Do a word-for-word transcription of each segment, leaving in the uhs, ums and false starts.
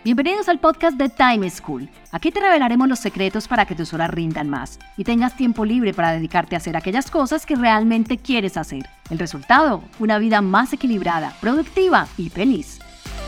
Bienvenidos al podcast de Time School. Aquí te revelaremos los secretos para que tus horas rindan más y tengas tiempo libre para dedicarte a hacer aquellas cosas que realmente quieres hacer. El resultado, una vida más equilibrada, productiva y feliz.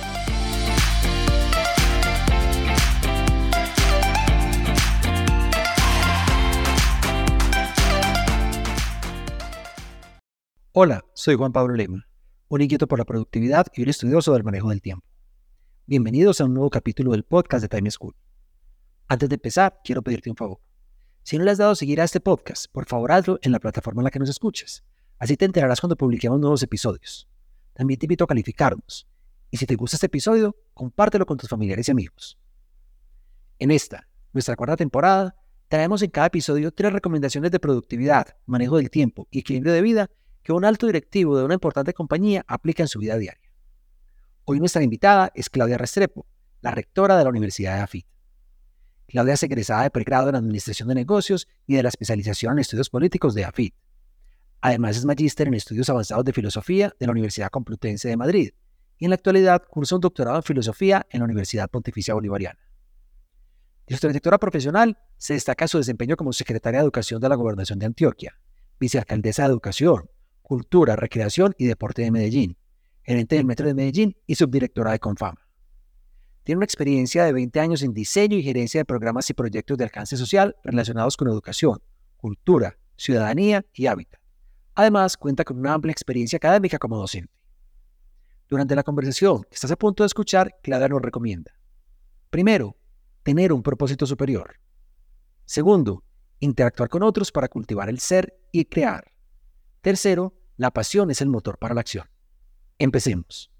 Hola, soy Juan Pablo Lema, un inquieto por la productividad y un estudioso del manejo del tiempo. Bienvenidos a un nuevo capítulo del podcast de Time School. Antes de empezar, quiero pedirte un favor. Si no le has dado a seguir a este podcast, por favor hazlo en la plataforma en la que nos escuches. Así te enterarás cuando publiquemos nuevos episodios. También te invito a calificarnos. Y si te gusta este episodio, compártelo con tus familiares y amigos. En esta, nuestra cuarta temporada, traemos en cada episodio tres recomendaciones de productividad, manejo del tiempo y equilibrio de vida que un alto directivo de una importante compañía aplica en su vida diaria. Hoy nuestra invitada es Claudia Restrepo, la rectora de la Universidad de AFIT. Claudia es egresada de pregrado en Administración de Negocios y de la especialización en Estudios Políticos de AFIT. Además es magíster en Estudios Avanzados de Filosofía de la Universidad Complutense de Madrid y en la actualidad cursa un doctorado en Filosofía en la Universidad Pontificia Bolivariana. De su trayectoria profesional se destaca su desempeño como secretaria de Educación de la Gobernación de Antioquia, vicealcaldesa de Educación, Cultura, Recreación y Deporte de Medellín, gerente del Metro de Medellín y subdirectora de Confama. Tiene una experiencia de veinte años en diseño y gerencia de programas y proyectos de alcance social relacionados con educación, cultura, ciudadanía y hábitat. Además, cuenta con una amplia experiencia académica como docente. Durante la conversación que estás a punto de escuchar, Claudia nos recomienda: primero, tener un propósito superior. Segundo, interactuar con otros para cultivar el ser y crear. Tercero, la pasión es el motor para la acción. Empecemos.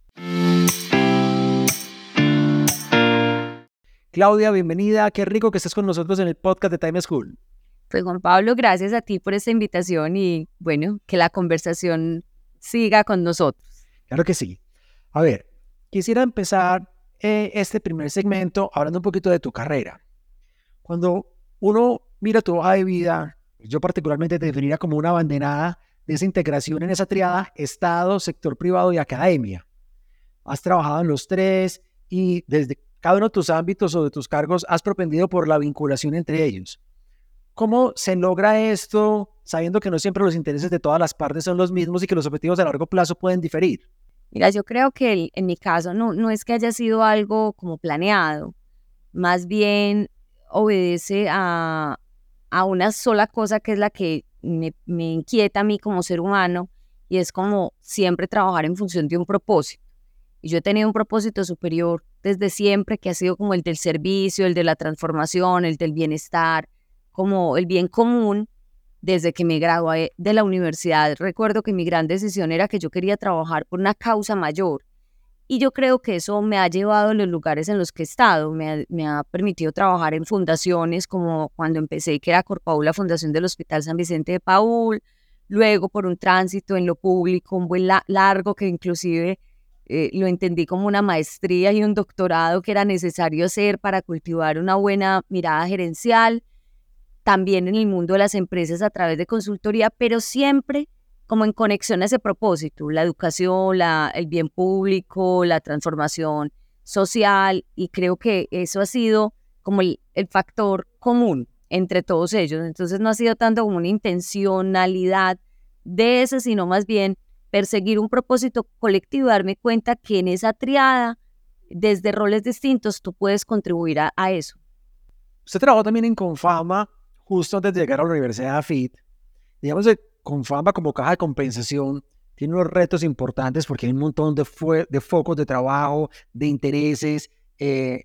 Claudia, bienvenida. Qué rico que estés con nosotros en el podcast de Time School. Pues Juan Pablo, gracias a ti por esta invitación y bueno, que la conversación siga con nosotros. Claro que sí. A ver, quisiera empezar eh, este primer segmento hablando un poquito de tu carrera. Cuando uno mira tu hoja de vida, yo particularmente te definiría como una abanderada de esa integración en esa triada Estado, sector privado y academia. Has trabajado en los tres y desde cada uno de tus ámbitos o de tus cargos has propendido por la vinculación entre ellos. ¿Cómo se logra esto sabiendo que no siempre los intereses de todas las partes son los mismos y que los objetivos a largo plazo pueden diferir? Mira, yo creo que el, en mi caso no, no es que haya sido algo como planeado, más bien obedece a, a una sola cosa que es la que me, me inquieta a mí como ser humano y es como siempre trabajar en función de un propósito. Y yo he tenido un propósito superior desde siempre que ha sido como el del servicio, el de la transformación, el del bienestar, como el bien común. Desde que me gradué de la universidad, recuerdo que mi gran decisión era que yo quería trabajar por una causa mayor. Y yo creo que eso me ha llevado a los lugares en los que he estado. Me ha, me ha permitido trabajar en fundaciones como cuando empecé, que era Corpaul, la Fundación del Hospital San Vicente de Paúl. Luego por un tránsito en lo público, un buen la, largo que inclusive eh, lo entendí como una maestría y un doctorado que era necesario hacer para cultivar una buena mirada gerencial. También en el mundo de las empresas a través de consultoría, pero siempre como en conexión a ese propósito, la educación, la, el bien público, la transformación social, y creo que eso ha sido como el, el factor común entre todos ellos. Entonces no ha sido tanto como una intencionalidad de eso, sino más bien perseguir un propósito colectivo y darme cuenta que en esa triada, desde roles distintos, tú puedes contribuir a, a eso. Usted trabajó también en Confama justo antes de llegar a la Universidad de AFIT. Digamos que Confama como caja de compensación tiene unos retos importantes porque hay un montón de, fue, de focos de trabajo, de intereses, eh,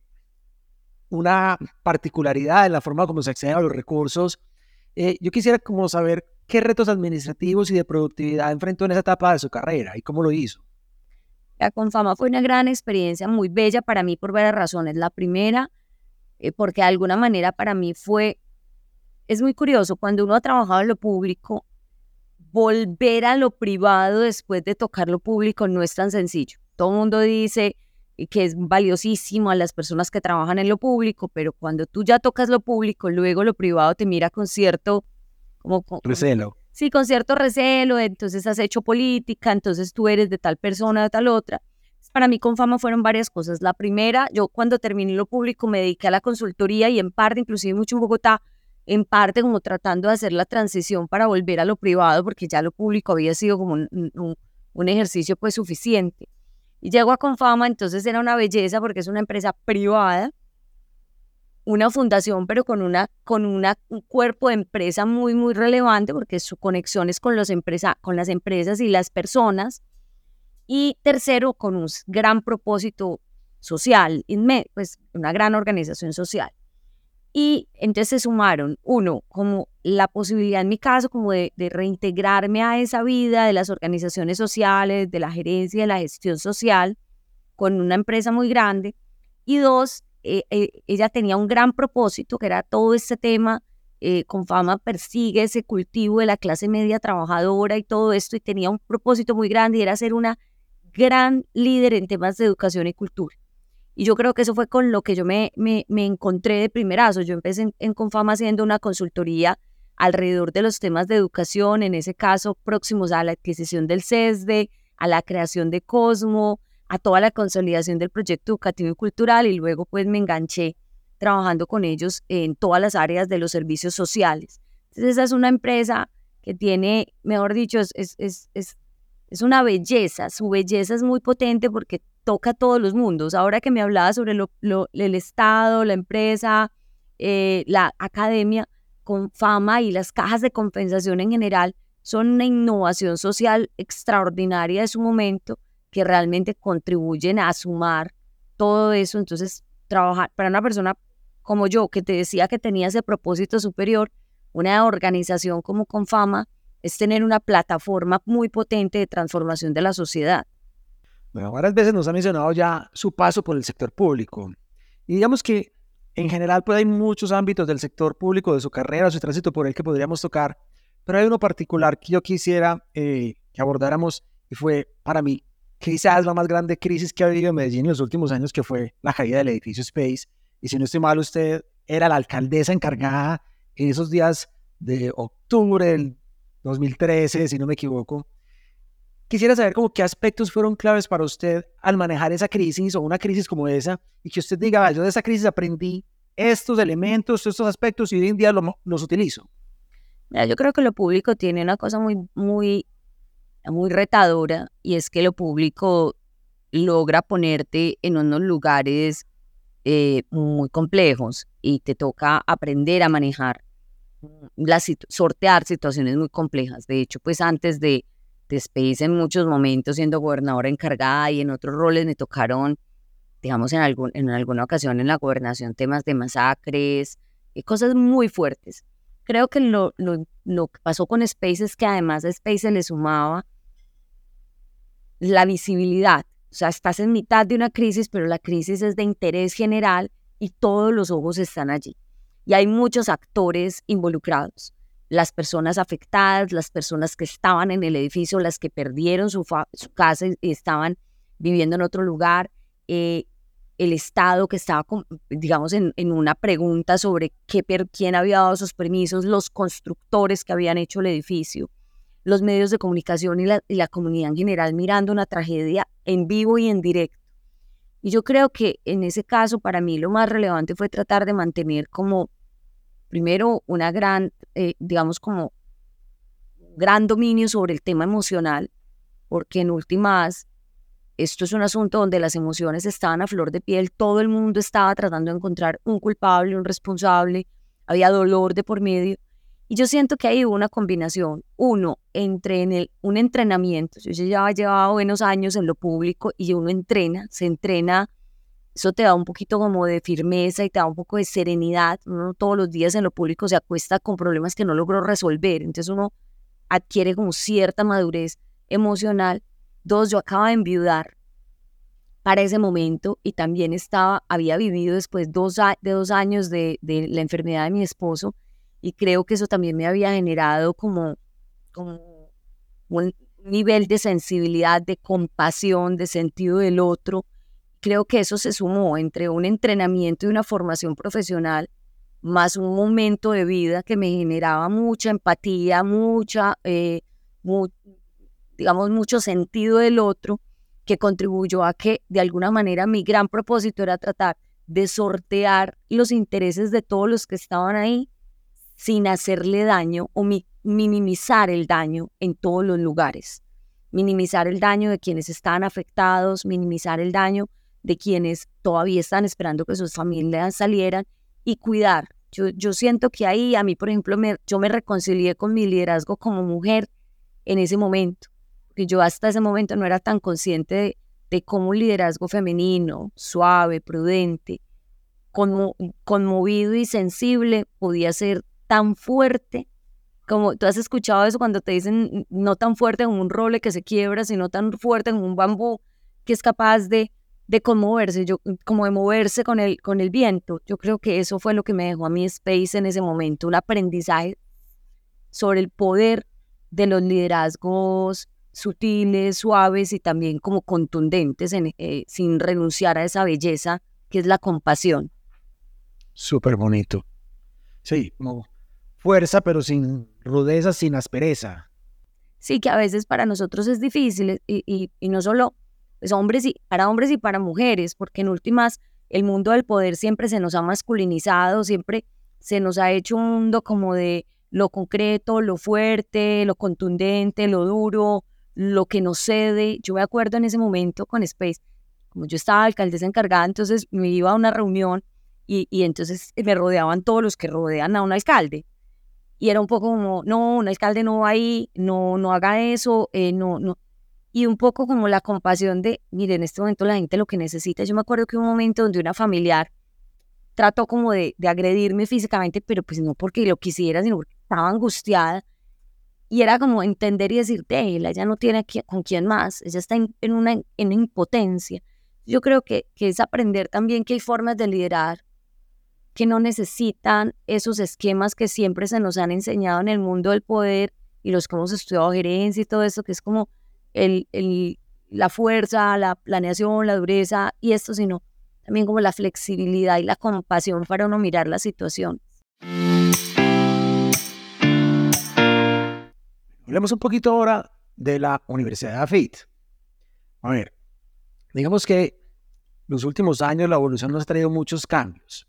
una particularidad en la forma como se accede a los recursos. Eh, yo quisiera como saber qué retos administrativos y de productividad enfrentó en esa etapa de su carrera y cómo lo hizo. La Confama fue una gran experiencia, muy bella para mí por varias razones. La primera, eh, porque de alguna manera para mí fue, es muy curioso, cuando uno ha trabajado en lo público, volver a lo privado después de tocar lo público no es tan sencillo. Todo el mundo dice que es valiosísimo a las personas que trabajan en lo público, pero cuando tú ya tocas lo público, luego lo privado te mira con cierto... Como, como, recelo. Sí, con cierto recelo, entonces has hecho política, entonces tú eres de tal persona, de tal otra. para mí Confama fueron varias cosas. La primera, yo cuando terminé lo público me dediqué a la consultoría y en parte, inclusive mucho en Bogotá, en parte como tratando de hacer la transición para volver a lo privado, porque ya lo público había sido como un, un, un ejercicio pues suficiente. Y llego a Confama, entonces era una belleza porque es una empresa privada, una fundación, pero con, una, con una, un cuerpo de empresa muy, muy relevante, porque su conexión es con, los empresa, con las empresas y las personas. Y tercero, con un gran propósito social, pues una gran organización social. Y entonces se sumaron, uno, como la posibilidad en mi caso, como de, de reintegrarme a esa vida de las organizaciones sociales, de la gerencia, de la gestión social, con una empresa muy grande. Y dos, eh, eh, ella tenía un gran propósito, que era todo este tema, eh, Confama persigue ese cultivo de la clase media trabajadora y todo esto, y tenía un propósito muy grande, y era ser una gran líder en temas de educación y cultura. Y yo creo que eso fue con lo que yo me, me, me encontré de primerazo. Yo empecé en, en Confama haciendo una consultoría alrededor de los temas de educación, en ese caso próximos a la adquisición del C E S D E, a la creación de Cosmo, a toda la consolidación del proyecto educativo y cultural, y luego pues me enganché trabajando con ellos en todas las áreas de los servicios sociales. Entonces esa es una empresa que tiene, mejor dicho, es, es, es, es, es una belleza. Su belleza es muy potente porque toca a todos los mundos. Ahora que me hablaba sobre lo, lo, el Estado, la empresa, eh, la academia, Confama y las cajas de compensación en general son una innovación social extraordinaria de su momento, que realmente contribuyen a sumar todo eso. Entonces, trabajar para una persona como yo, que te decía que tenía ese propósito superior, una organización como Confama, es tener una plataforma muy potente de transformación de la sociedad. Bueno, varias veces nos ha mencionado ya su paso por el sector público. Y digamos que en general pues hay muchos ámbitos del sector público, de su carrera, su tránsito por el que podríamos tocar, pero hay uno particular que yo quisiera eh, que abordáramos, y fue para mí quizás la más grande crisis que ha vivido Medellín en los últimos años, que fue la caída del edificio Space. Y si no estoy mal, usted era la alcaldesa encargada en esos días de octubre del dos mil trece, si no me equivoco. Quisiera saber como qué aspectos fueron claves para usted al manejar esa crisis o una crisis como esa, y que usted diga, yo de esa crisis aprendí estos elementos, estos aspectos, y hoy en día lo, los utilizo. Mira, yo creo que lo público tiene una cosa muy, muy, muy retadora, y es que lo público logra ponerte en unos lugares eh, muy complejos y te toca aprender a manejar, la situ- sortear situaciones muy complejas. De hecho, pues antes de de Space, en muchos momentos siendo gobernadora encargada y en otros roles me tocaron, digamos, en, algún, en alguna ocasión en la gobernación temas de masacres y cosas muy fuertes. Creo que lo, lo, lo que pasó con Space es que además de Space se le sumaba la visibilidad. O sea, estás en mitad de una crisis, pero la crisis es de interés general y todos los ojos están allí. Y hay muchos actores involucrados. Las personas afectadas, las personas que estaban en el edificio, las que perdieron su, fa- su casa y estaban viviendo en otro lugar, eh, el Estado que estaba, con, digamos, en, en una pregunta sobre qué, per, quién había dado esos permisos, los constructores que habían hecho el edificio, los medios de comunicación y la, y la comunidad en general mirando una tragedia en vivo y en directo. Y yo creo que en ese caso para mí lo más relevante fue tratar de mantener como primero, una gran, eh, digamos, como gran dominio sobre el tema emocional, porque en últimas, esto es un asunto donde las emociones estaban a flor de piel, todo el mundo estaba tratando de encontrar un culpable, un responsable, había dolor de por medio, y yo siento que ahí hubo una combinación, uno, entre en el, un entrenamiento, yo ya llevaba buenos años en lo público y uno entrena, se entrena. Eso te da un poquito como de firmeza y te da un poco de serenidad. Uno todos los días en lo público se acuesta con problemas que no logró resolver. Entonces uno adquiere como cierta madurez emocional. Dos, yo acaba de enviudar para ese momento y también estaba, había vivido después dos, de dos años de, de la enfermedad de mi esposo, y creo que eso también me había generado como, como un nivel de sensibilidad, de compasión, de sentido del otro. Creo que eso se sumó entre un entrenamiento y una formación profesional, más un momento de vida que me generaba mucha empatía, mucha, eh, mu- digamos, mucho sentido del otro, que contribuyó a que de alguna manera mi gran propósito era tratar de sortear los intereses de todos los que estaban ahí sin hacerle daño o mi, minimizar el daño en todos los lugares. Minimizar el daño de quienes estaban afectados, minimizar el daño de quienes todavía están esperando que sus familias salieran y cuidar. Yo, yo siento que ahí a mí, por ejemplo, me, yo me reconcilié con mi liderazgo como mujer en ese momento, porque yo hasta ese momento no era tan consciente de, de cómo un liderazgo femenino, suave, prudente, conmo, conmovido y sensible podía ser tan fuerte. Como tú has escuchado eso cuando te dicen no tan fuerte como un roble que se quiebra, sino tan fuerte como un bambú que es capaz de, de conmoverse, yo, como de moverse con el, con el viento. Yo creo que eso fue lo que me dejó a mí Space en ese momento, un aprendizaje sobre el poder de los liderazgos sutiles, suaves y también como contundentes, en, eh, sin renunciar a esa belleza que es la compasión. Súper bonito. Sí, como fuerza, pero sin rudeza, sin aspereza. Sí, que a veces para nosotros es difícil y, y, y no solo pues, hombres y, para hombres y para mujeres, porque en últimas el mundo del poder siempre se nos ha masculinizado, siempre se nos ha hecho un mundo como de lo concreto, lo fuerte, lo contundente, lo duro, lo que nos cede. Yo me acuerdo en ese momento con Space, como yo estaba alcaldesa encargada, entonces me iba a una reunión y, y entonces me rodeaban todos los que rodean a un alcalde. Y era un poco como, no, un alcalde no va ahí, no, no haga eso, eh, no, no. Y un poco como la compasión de, mire, en este momento la gente lo que necesita. Yo me acuerdo que hubo un momento donde una familiar trató como de, de agredirme físicamente, pero pues no porque lo quisiera, sino porque estaba angustiada. Y era como entender y decir, de ella ya no tiene aquí, con quién más, ella está en, en, una, en una impotencia. Yo creo que, que es aprender también que hay formas de liderar que no necesitan esos esquemas que siempre se nos han enseñado en el mundo del poder y los que hemos estudiado gerencia y todo eso, que es como el, el, la fuerza, la planeación, la dureza y esto, sino también como la flexibilidad y la compasión para uno mirar la situación. Hablemos un poquito ahora de la Universidad de Afit. A ver, digamos que los últimos años la evolución nos ha traído muchos cambios.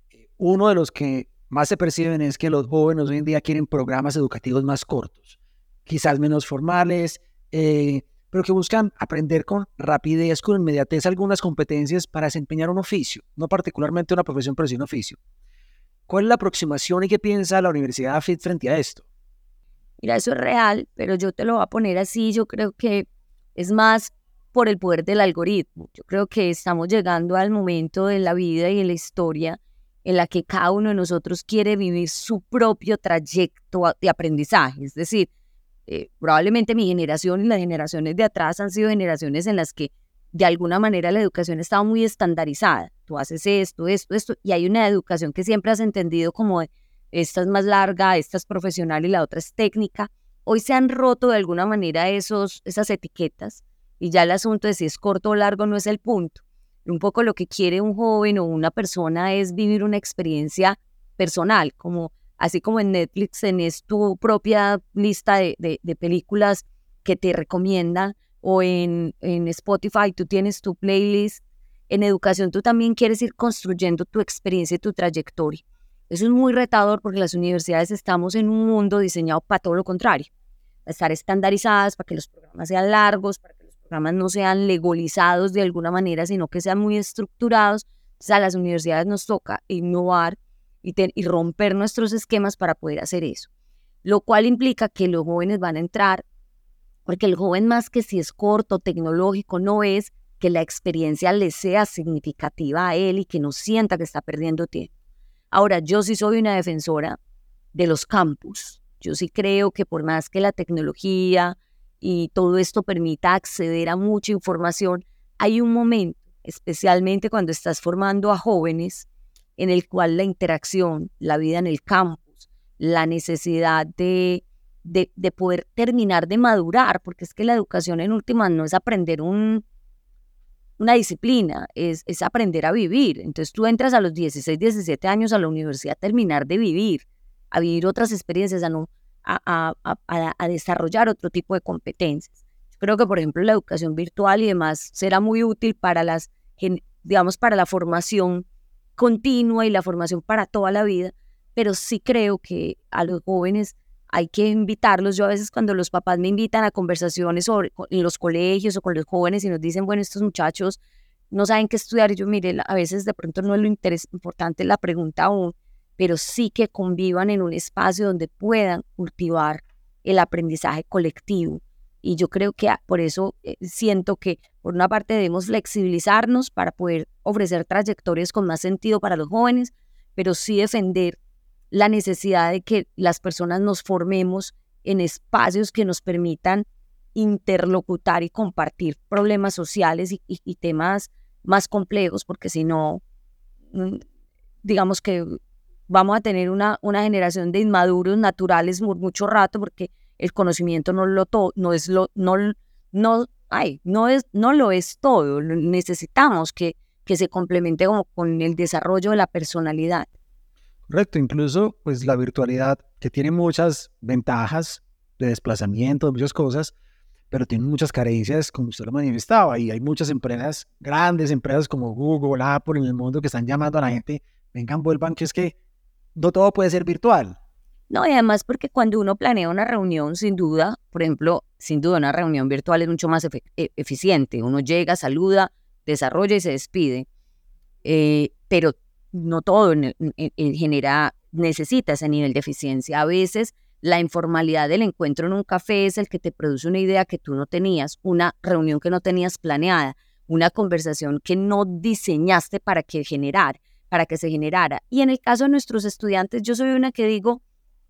Uno de los que más se perciben es que los jóvenes hoy en día quieren programas educativos más cortos, quizás menos formales, eh, pero que buscan aprender con rapidez, con inmediatez algunas competencias para desempeñar un oficio, no particularmente una profesión, pero sí un oficio. ¿Cuál es la aproximación y qué piensa la Universidad de Afit frente a esto? Mira, eso es real, pero yo te lo voy a poner así. Yo creo que es más por el poder del algoritmo. Yo creo que estamos llegando al momento de la vida y de la historia en la que cada uno de nosotros quiere vivir su propio trayecto de aprendizaje. Es decir, eh, probablemente mi generación y las generaciones de atrás han sido generaciones en las que de alguna manera la educación estaba muy estandarizada. Tú haces esto, esto, esto, y hay una educación que siempre has entendido como de, esta es más larga, esta es profesional y la otra es técnica. Hoy se han roto de alguna manera esos, esas etiquetas y ya el asunto de si es corto o largo no es el punto. Un poco lo que quiere un joven o una persona es vivir una experiencia personal, como así como en Netflix tenés tu propia lista de, de, de películas que te recomiendan, o en, en Spotify tú tienes tu playlist. En educación tú también quieres ir construyendo tu experiencia y tu trayectoria. Eso es muy retador porque las universidades estamos en un mundo diseñado para todo lo contrario, para estar estandarizadas, para que los programas sean largos, para que los programas no sean legalizados de alguna manera, sino que sean muy estructurados. Entonces a las universidades nos toca innovar y, ten, y romper nuestros esquemas para poder hacer eso, lo cual implica que los jóvenes van a entrar, porque el joven más que si es corto, tecnológico, no es que la experiencia le sea significativa a él y que no sienta que está perdiendo tiempo. Ahora, yo sí soy una defensora de los campus. Yo sí creo que por más que la tecnología y todo esto permita acceder a mucha información, hay un momento, especialmente cuando estás formando a jóvenes, en el cual la interacción, la vida en el campus, la necesidad de, de, de poder terminar de madurar, porque es que la educación en últimas no es aprender un... una disciplina, es, es aprender a vivir. Entonces tú entras a los dieciséis, diecisiete años a la universidad a terminar de vivir, a vivir otras experiencias, a, no, a, a, a, a desarrollar otro tipo de competencias. Yo creo que, por ejemplo, la educación virtual y demás será muy útil para las, digamos, para la formación continua y la formación para toda la vida, pero sí creo que a los jóvenes hay que invitarlos. Yo a veces cuando los papás me invitan a conversaciones sobre, en los colegios o con los jóvenes y nos dicen, bueno, estos muchachos no saben qué estudiar, y yo mire, a veces de pronto no es lo interes- importante la pregunta aún, pero sí que convivan en un espacio donde puedan cultivar el aprendizaje colectivo. Y yo creo que por eso eh, siento que por una parte debemos flexibilizarnos para poder ofrecer trayectorias con más sentido para los jóvenes, pero sí defender la necesidad de que las personas nos formemos en espacios que nos permitan interlocutar y compartir problemas sociales y, y, y temas más complejos, porque si no, digamos que vamos a tener una, una generación de inmaduros naturales por mucho rato, porque el conocimiento no lo to- no es lo no no ay, no es no lo es todo. Necesitamos que que se complemente como con el desarrollo de la personalidad. Correcto, incluso pues la virtualidad que tiene muchas ventajas de desplazamiento, de muchas cosas, pero tiene muchas carencias, como usted lo manifestaba, y hay muchas empresas, grandes empresas como Google, Apple en el mundo que están llamando a la gente, vengan, vuelvan, que es que no todo puede ser virtual. No, y además porque cuando uno planea una reunión, sin duda, por ejemplo, sin duda una reunión virtual es mucho más efe- e- eficiente. Uno llega, saluda, desarrolla y se despide. Eh, pero no todo en, en- en genera, necesita ese nivel de eficiencia. A veces la informalidad del encuentro en un café es el que te produce una idea que tú no tenías, una reunión que no tenías planeada, una conversación que no diseñaste para que generar, para que se generara. Y en el caso de nuestros estudiantes, yo soy una que digo,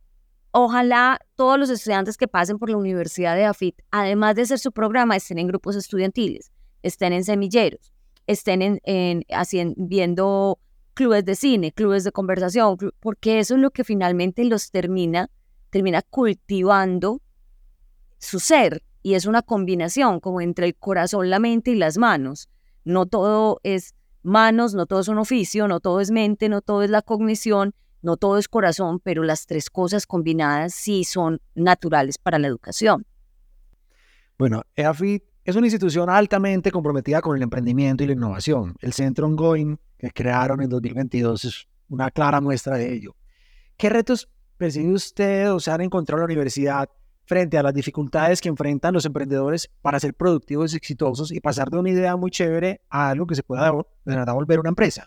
ojalá todos los estudiantes que pasen por la Universidad de AFIT, además de hacer su programa, estén en grupos estudiantiles, estén en semilleros, estén en, en, haciendo, viendo clubes de cine, clubes de conversación, clu- porque eso es lo que finalmente los termina, termina cultivando su ser, y es una combinación como entre el corazón, la mente y las manos. No todo es manos, no todo es un oficio, no todo es mente, no todo es la cognición, no todo es corazón, pero las tres cosas combinadas sí son naturales para la educación. Bueno, EAFIT es una institución altamente comprometida con el emprendimiento y la innovación. El Centro Ongoing que crearon en dos mil veintidós es una clara muestra de ello. ¿Qué retos percibe usted o se han encontrado en la universidad frente a las dificultades que enfrentan los emprendedores para ser productivos y exitosos y pasar de una idea muy chévere a algo que se pueda de verdad volver una empresa?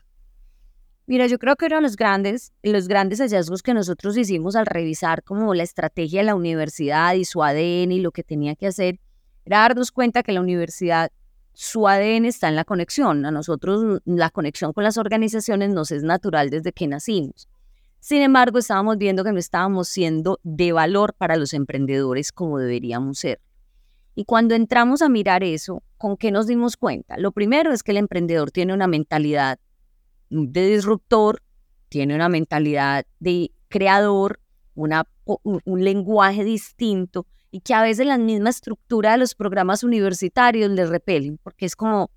Mira, yo creo que uno de los grandes, los grandes hallazgos que nosotros hicimos al revisar como la estrategia de la universidad y su A D N y lo que tenía que hacer, era darnos cuenta que la universidad, su A D N está en la conexión. A nosotros la conexión con las organizaciones nos es natural desde que nacimos. Sin embargo, estábamos viendo que no estábamos siendo de valor para los emprendedores como deberíamos ser. Y cuando entramos a mirar eso, ¿con qué nos dimos cuenta? Lo primero es que el emprendedor tiene una mentalidad de disruptor, tiene una mentalidad de creador, una, un, un lenguaje distinto, y que a veces la misma estructura de los programas universitarios les repelen, porque es como,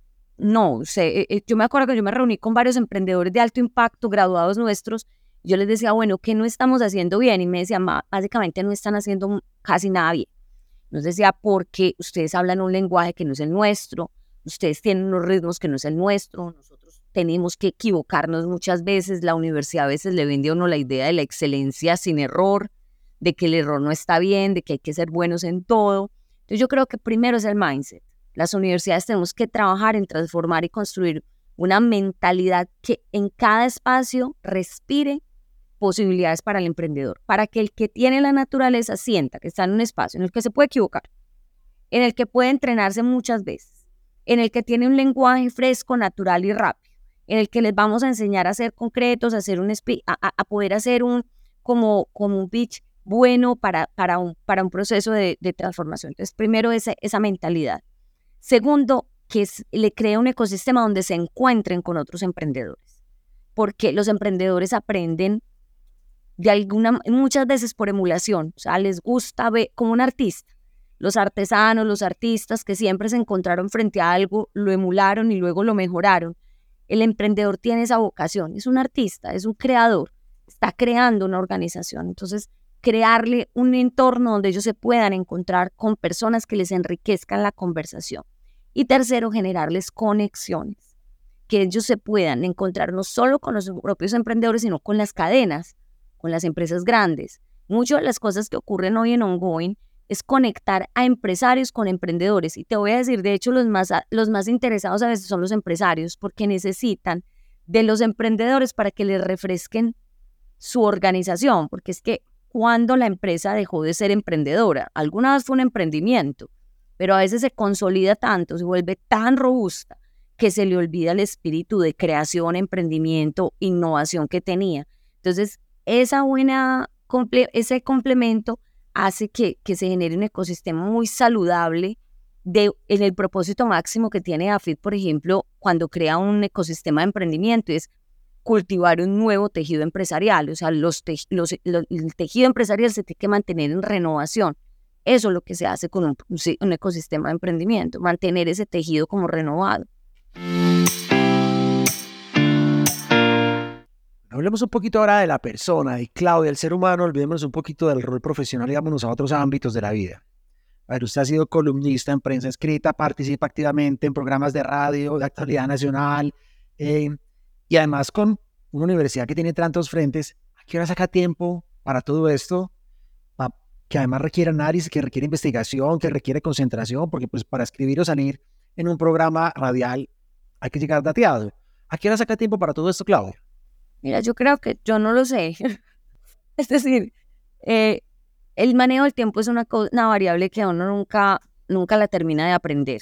no, o sea, eh, yo me acuerdo que yo me reuní con varios emprendedores de alto impacto, graduados nuestros, y yo les decía, bueno, ¿qué no estamos haciendo bien? Y me decían, básicamente no están haciendo casi nada bien. Nos decía, porque ustedes hablan un lenguaje que no es el nuestro, ustedes tienen unos ritmos que no es el nuestro, nosotros tenemos que equivocarnos muchas veces, la universidad a veces le vende a uno la idea de la excelencia sin error, de que el error no está bien, de que hay que ser buenos en todo. Entonces yo creo que primero es el mindset. Las universidades tenemos que trabajar en transformar y construir una mentalidad que en cada espacio respire posibilidades para el emprendedor, para que el que tiene la naturaleza sienta que está en un espacio en el que se puede equivocar, en el que puede entrenarse muchas veces, en el que tiene un lenguaje fresco, natural y rápido, en el que les vamos a enseñar a ser concretos, a, hacer un a, a poder hacer un como, como un pitch bueno para, para, un, para un proceso de, de transformación. Entonces, primero esa, esa mentalidad. Segundo, que es, le crea un ecosistema donde se encuentren con otros emprendedores, porque los emprendedores aprenden de alguna, muchas veces por emulación, o sea, les gusta ver como un artista. Los artesanos, los artistas que siempre se encontraron frente a algo, lo emularon y luego lo mejoraron. El emprendedor tiene esa vocación, es un artista, es un creador, está creando una organización. Entonces, crearle un entorno donde ellos se puedan encontrar con personas que les enriquezcan la conversación. Y tercero, generarles conexiones, que ellos se puedan encontrar no solo con los propios emprendedores, sino con las cadenas, con las empresas grandes. Muchas de las cosas que ocurren hoy en Ongoing es conectar a empresarios con emprendedores. Y te voy a decir, de hecho, los más, los más interesados a veces son los empresarios, porque necesitan de los emprendedores para que les refresquen su organización, porque es que cuando la empresa dejó de ser emprendedora, alguna vez fue un emprendimiento, pero a veces se consolida tanto, se vuelve tan robusta, que se le olvida el espíritu de creación, emprendimiento, innovación que tenía. Entonces, esa buena, ese complemento hace que, que se genere un ecosistema muy saludable de, en el propósito máximo que tiene AFIT, por ejemplo, cuando crea un ecosistema de emprendimiento, es cultivar un nuevo tejido empresarial. O sea, los te, los, los, el tejido empresarial se tiene que mantener en renovación. Eso es lo que se hace con un, un ecosistema de emprendimiento, mantener ese tejido como renovado. Hablemos un poquito ahora de la persona, de Claudia, el ser humano. Olvidémonos un poquito del rol profesional y vámonos a otros ámbitos de la vida. A ver, usted ha sido columnista en prensa escrita, participa activamente en programas de radio, de actualidad nacional, eh, y además con una universidad que tiene tantos frentes. ¿A qué hora saca tiempo para todo esto? Pa- que además requiere análisis, que requiere investigación, que requiere concentración, porque pues para escribir o salir en un programa radial hay que llegar dateado. ¿A qué hora saca tiempo para todo esto, Claudia? Mira, yo creo que yo no lo sé. Es decir, eh, el manejo del tiempo es una, una variable que uno nunca, nunca la termina de aprender.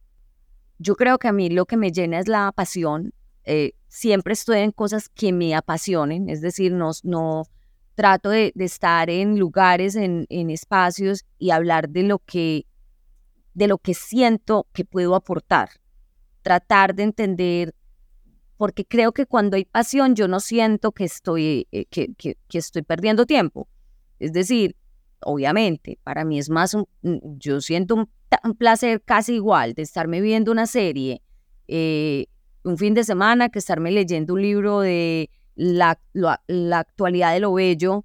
Yo creo que a mí lo que me llena es la pasión. Eh, siempre estoy en cosas que me apasionen, es decir, no, no trato de, de estar en lugares, en, en espacios y hablar de lo que, de lo que siento que puedo aportar. Tratar de entender, porque creo que cuando hay pasión yo no siento que estoy, eh, que, que, que estoy perdiendo tiempo. Es decir, obviamente, para mí es más, un, yo siento un, un placer casi igual de estarme viendo una serie eh, un fin de semana que estarme leyendo un libro de la, la, la actualidad de lo bello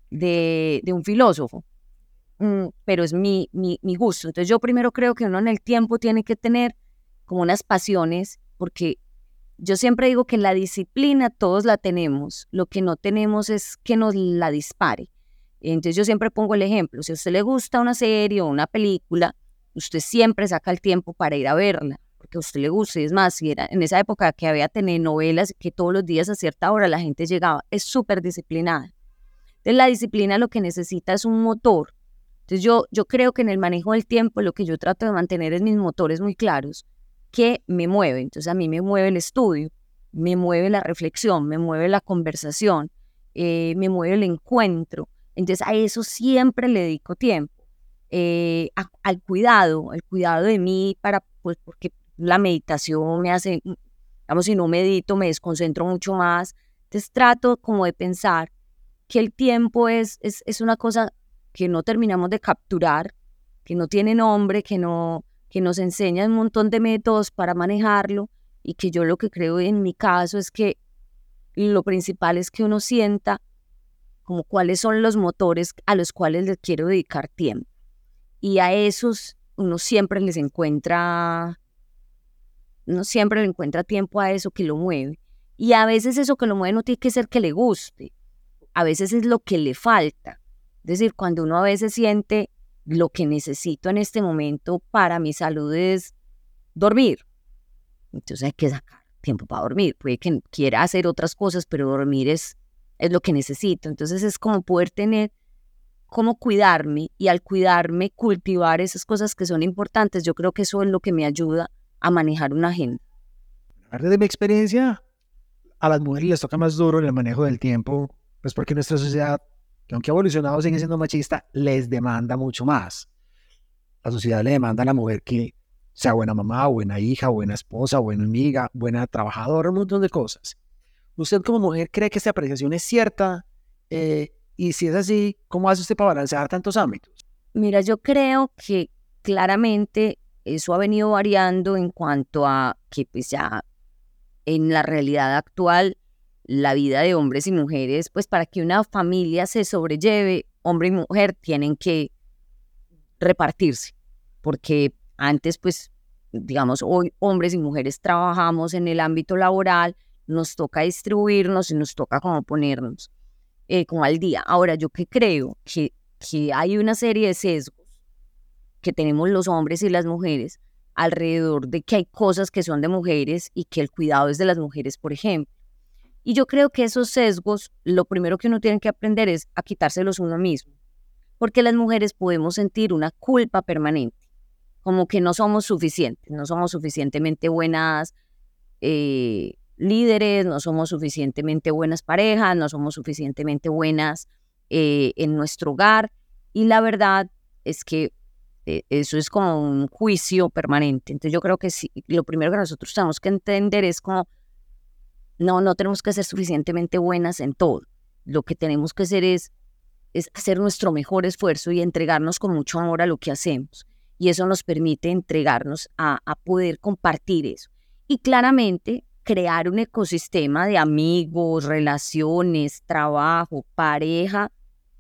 de, de un filósofo. Mm, pero es mi, mi, mi gusto. Entonces yo primero creo que uno en el tiempo tiene que tener como unas pasiones, porque yo siempre digo que la disciplina todos la tenemos, lo que no tenemos es que nos la dispare. Entonces yo siempre pongo el ejemplo, si a usted le gusta una serie o una película, usted siempre saca el tiempo para ir a verla, porque a usted le gusta. Y es más, si era en esa época que había telenovelas, que todos los días a cierta hora la gente llegaba, es súper disciplinada. Entonces la disciplina lo que necesita es un motor. Entonces yo, yo creo que en el manejo del tiempo lo que yo trato de mantener es mis motores muy claros, que me mueve. Entonces a mí me mueve el estudio, me mueve la reflexión, me mueve la conversación, eh, me mueve el encuentro. Entonces a eso siempre le dedico tiempo, eh, a, al cuidado, al cuidado de mí, para, pues, porque la meditación me hace, digamos, si no medito me desconcentro mucho más. Entonces trato como de pensar que el tiempo es, es, es una cosa que no terminamos de capturar, que no tiene nombre, que, no, que nos enseña un montón de métodos para manejarlo, y que yo lo que creo en mi caso es que lo principal es que uno sienta como cuáles son los motores a los cuales les quiero dedicar tiempo. Y a esos uno siempre les encuentra, uno siempre le encuentra tiempo a eso que lo mueve. Y a veces eso que lo mueve no tiene que ser que le guste, a veces es lo que le falta. Es decir, cuando uno a veces siente lo que necesito en este momento para mi salud es dormir, entonces hay que sacar tiempo para dormir. Puede que quiera hacer otras cosas, pero dormir es es lo que necesito. Entonces es como poder tener, cómo cuidarme, y al cuidarme cultivar esas cosas que son importantes. Yo creo que eso es lo que me ayuda a manejar una agenda. Desde mi experiencia, a las mujeres les toca más duro en el manejo del tiempo, pues porque nuestra sociedad, que aunque ha evolucionado sigue siendo machista, les demanda mucho más. La sociedad le demanda a la mujer que sea buena mamá, buena hija, buena esposa, buena amiga, buena trabajadora, un montón de cosas. ¿Usted como mujer cree que esta apreciación es cierta? Eh, y si es así, ¿cómo hace usted para balancear tantos ámbitos? Mira, yo creo que claramente eso ha venido variando en cuanto a que pues ya en la realidad actual la vida de hombres y mujeres, pues para que una familia se sobrelleve, hombre y mujer tienen que repartirse, porque antes, pues, digamos, hoy hombres y mujeres trabajamos en el ámbito laboral, nos toca distribuirnos y nos toca como ponernos eh, como al día. Ahora, yo que creo que, que hay una serie de sesgos que tenemos los hombres y las mujeres alrededor de que hay cosas que son de mujeres y que el cuidado es de las mujeres, por ejemplo. Y yo creo que esos sesgos, lo primero que uno tiene que aprender es a quitárselos uno mismo, porque las mujeres podemos sentir una culpa permanente, como que no somos suficientes, no somos suficientemente buenas eh, líderes, no somos suficientemente buenas parejas, no somos suficientemente buenas eh, en nuestro hogar, y la verdad es que eh, eso es como un juicio permanente. Entonces yo creo que sí, lo primero que nosotros tenemos que entender es como, no, no tenemos que ser suficientemente buenas en todo, lo que tenemos que hacer es, es hacer nuestro mejor esfuerzo y entregarnos con mucho amor a lo que hacemos, y eso nos permite entregarnos a, a poder compartir eso. Y claramente crear un ecosistema de amigos, relaciones, trabajo, pareja,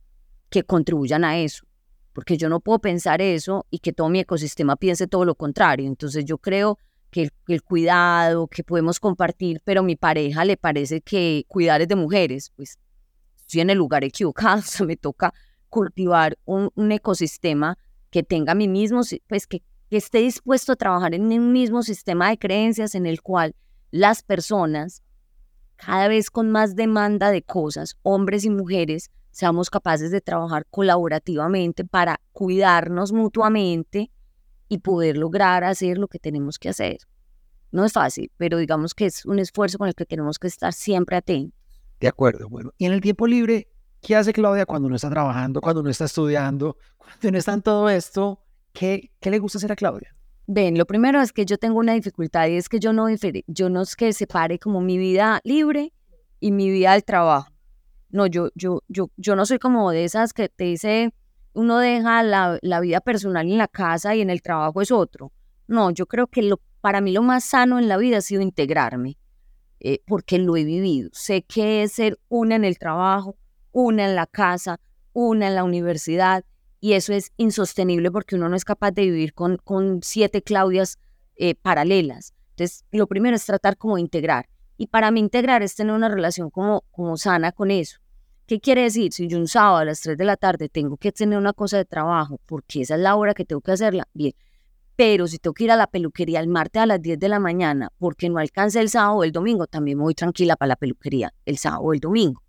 que contribuyan a eso. Porque yo no puedo pensar eso y que todo mi ecosistema piense todo lo contrario. Entonces yo creo que el, el cuidado, que podemos compartir, pero a mi pareja le parece que cuidar es de mujeres. Pues estoy en el lugar equivocado, o sea, me toca cultivar un, un ecosistema que tenga mi mismo, pues que que esté dispuesto a trabajar en un mismo sistema de creencias en el cual las personas, cada vez con más demanda de cosas, hombres y mujeres, seamos capaces de trabajar colaborativamente para cuidarnos mutuamente y poder lograr hacer lo que tenemos que hacer. No es fácil, pero digamos que es un esfuerzo con el que tenemos que estar siempre atentos. De acuerdo, bueno. Y en el tiempo libre, ¿qué hace Claudia cuando no está trabajando, cuando no está estudiando, cuando no está en todo esto? ¿Qué, qué le gusta hacer a Claudia? Ven, lo primero es que yo tengo una dificultad y es que yo no, yo no es que separe como mi vida libre y mi vida del trabajo. No, yo, yo, yo, yo no soy como de esas que te dice, uno deja la, la vida personal en la casa y en el trabajo es otro. No, yo creo que lo, para mí lo más sano en la vida ha sido integrarme, eh, porque lo he vivido. Sé que es ser una en el trabajo, una en la casa, una en la universidad, y eso es insostenible porque uno no es capaz de vivir con, con siete Claudias eh, paralelas. Entonces, lo primero es tratar como de integrar. Y para mí integrar es tener una relación como, como sana con eso. ¿Qué quiere decir? Si yo un sábado a las tres de la tarde tengo que tener una cosa de trabajo, porque esa es la hora que tengo que hacerla, bien. Pero si tengo que ir a la peluquería el martes a las diez de la mañana, porque no alcancé el sábado o el domingo, también me voy tranquila para la peluquería el sábado o el domingo.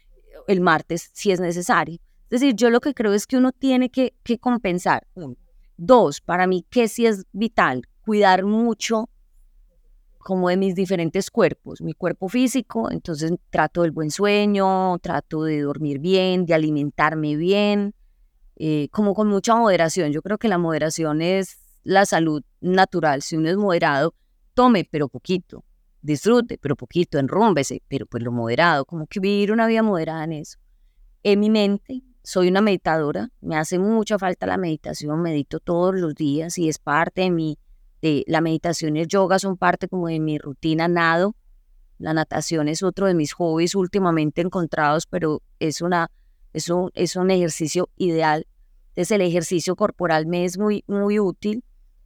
El martes, si es necesario. Es decir, yo lo que creo es que uno tiene que, que compensar. Uno. Dos, para mí que sí es vital cuidar mucho como de mis diferentes cuerpos. Mi cuerpo físico, entonces trato del buen sueño, trato de dormir bien, de alimentarme bien, eh, como con mucha moderación. Yo creo que la moderación es la salud natural. Si uno es moderado, tome, pero poquito. Disfrute, pero poquito. Enrúmbese, pero pues lo moderado. Como que vivir una vida moderada en eso. En mi mente, soy una meditadora, me hace mucha falta la meditación, medito todos los días y es parte de mi, de, la meditación y el yoga son parte como de mi rutina, nado, la natación es otro de mis hobbies últimamente encontrados, pero es, una, es, un, es un ejercicio ideal. Entonces el ejercicio corporal me es muy, muy útil,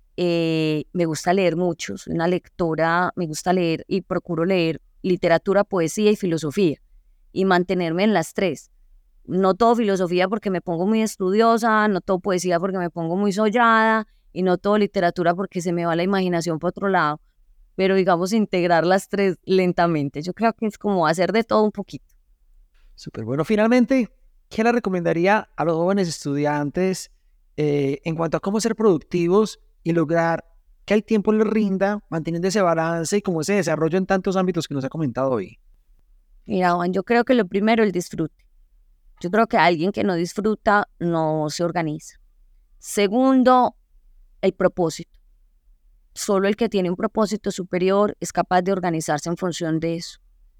eh, me gusta leer mucho, soy una lectora, me gusta leer y procuro leer literatura, poesía y filosofía y mantenerme en las tres. No todo filosofía porque me pongo muy estudiosa, no todo poesía porque me pongo muy sollada y no todo literatura porque se me va la imaginación por otro lado, pero digamos integrar las tres lentamente. Yo creo que es como hacer de todo un poquito. Súper bueno. Finalmente, ¿qué le recomendaría a los jóvenes estudiantes eh, en cuanto a cómo ser productivos y lograr que el tiempo les rinda, manteniendo ese balance y como ese desarrollo en tantos ámbitos que nos ha comentado hoy? Mira, Juan, yo creo que lo primero, el disfrute. Yo creo que alguien que no disfruta no se organiza. Segundo, el propósito. Solo el que tiene un propósito superior es capaz de organizarse en función de eso.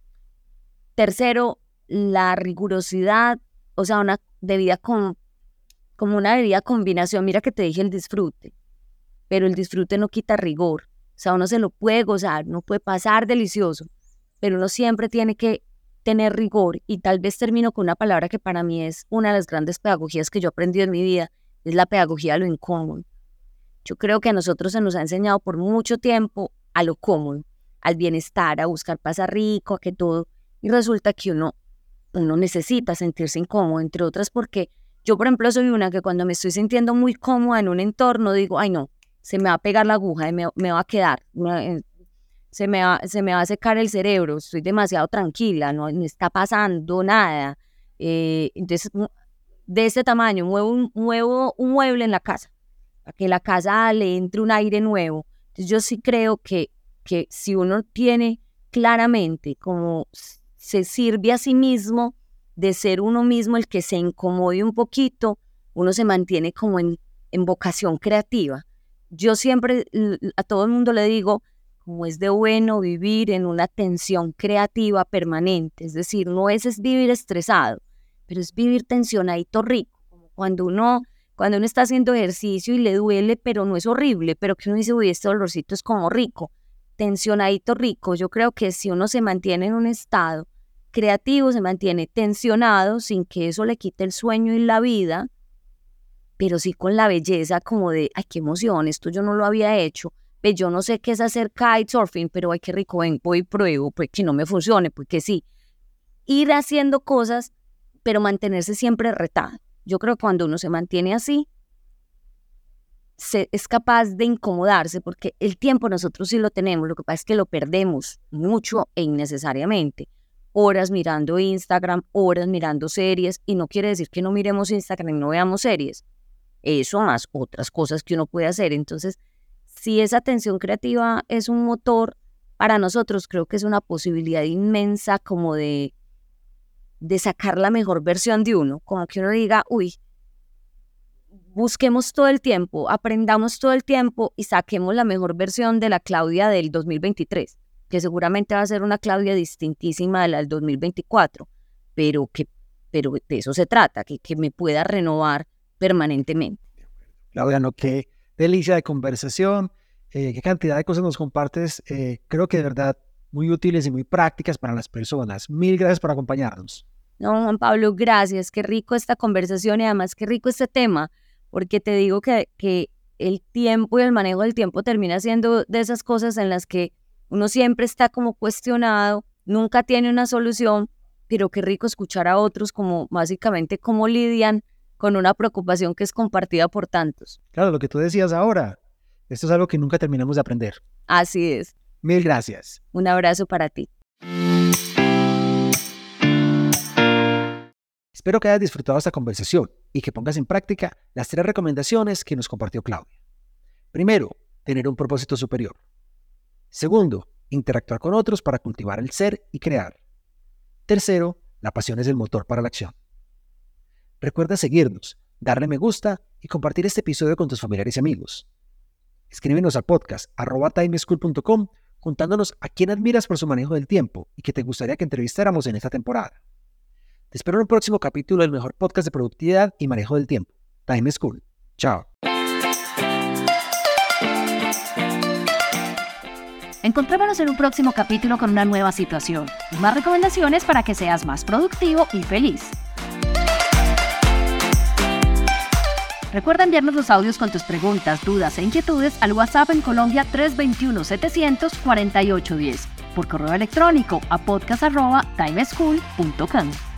Tercero, la rigurosidad, o sea, una debida con, como una debida combinación. Mira que te dije el disfrute, pero el disfrute no quita rigor. O sea, uno se lo puede gozar, uno puede pasar delicioso, pero uno siempre tiene que tener rigor, y tal vez termino con una palabra que para mí es una de las grandes pedagogías que yo he aprendido en mi vida, es la pedagogía de lo incómodo. Yo creo que a nosotros se nos ha enseñado por mucho tiempo a lo cómodo, al bienestar, a buscar pasar rico, a que todo, y resulta que uno, uno necesita sentirse incómodo, entre otras porque yo, por ejemplo, soy una que cuando me estoy sintiendo muy cómoda en un entorno, digo, ay no, se me va a pegar la aguja, me, me va a quedar, me, se, me va, se me va a secar el cerebro, estoy demasiado tranquila, no me está pasando nada. Eh, entonces, de este tamaño, muevo un, muevo un mueble en la casa, para que la casa le entre un aire nuevo. Entonces, yo sí creo que, que si uno tiene claramente como se sirve a sí mismo de ser uno mismo el que se incomode un poquito, uno se mantiene como en, en vocación creativa. Yo siempre a todo el mundo le digo, como es de bueno vivir en una tensión creativa permanente, es decir, no es, es vivir estresado, pero es vivir tensionadito rico, como cuando uno, cuando uno está haciendo ejercicio y le duele, pero no es horrible, pero que uno dice, uy, este dolorcito es como rico, tensionadito rico. Yo creo que si uno se mantiene en un estado creativo, se mantiene tensionado sin que eso le quite el sueño y la vida, pero sí con la belleza como de, ay, qué emoción, esto yo no lo había hecho, pues yo no sé qué es hacer kitesurfing, pero ay, qué rico, ven, voy y pruebo, pues que no me funcione, porque sí, ir haciendo cosas, pero mantenerse siempre retado. Yo creo que cuando uno se mantiene así, se, es capaz de incomodarse, porque el tiempo nosotros sí lo tenemos, lo que pasa es que lo perdemos mucho e innecesariamente. Horas mirando Instagram, horas mirando series, y no quiere decir que no miremos Instagram y no veamos series. Eso más otras cosas que uno puede hacer. Entonces, si esa atención creativa es un motor para nosotros, creo que es una posibilidad inmensa como de, de sacar la mejor versión de uno, como que uno diga, uy, busquemos todo el tiempo, aprendamos todo el tiempo y saquemos la mejor versión de la Claudia del dos mil veintitrés, que seguramente va a ser una Claudia distintísima de la del dos mil veinticuatro, pero, que, pero de eso se trata, que, que me pueda renovar permanentemente. Claudia, no, qué delicia de conversación, eh, qué cantidad de cosas nos compartes, eh, creo que de verdad muy útiles y muy prácticas para las personas. Mil gracias por acompañarnos. No, Juan Pablo, gracias, qué rico esta conversación y además qué rico este tema, porque te digo que, que el tiempo y el manejo del tiempo termina siendo de esas cosas en las que uno siempre está como cuestionado, nunca tiene una solución, pero qué rico escuchar a otros como básicamente cómo lidian con una preocupación que es compartida por tantos. Claro, lo que tú decías ahora, esto es algo que nunca terminamos de aprender. Así es. Mil gracias. Un abrazo para ti. Espero que hayas disfrutado esta conversación y que pongas en práctica las tres recomendaciones que nos compartió Claudia. Primero, tener un propósito superior. Segundo, interactuar con otros para cultivar el ser y crear. Tercero, la pasión es el motor para la acción. Recuerda seguirnos, darle me gusta y compartir este episodio con tus familiares y amigos. Escríbenos al podcast arroba timeschool punto com contándonos a quién admiras por su manejo del tiempo y que te gustaría que entrevistáramos en esta temporada. Te espero en un próximo capítulo del mejor podcast de productividad y manejo del tiempo, Time School. Chao. Encontrémonos en un próximo capítulo con una nueva situación y más recomendaciones para que seas más productivo y feliz. Recuerda enviarnos los audios con tus preguntas, dudas e inquietudes al WhatsApp en Colombia tres dos uno, setecientos cuarenta y ocho diez, por correo electrónico a podcast arroba timeschool punto com.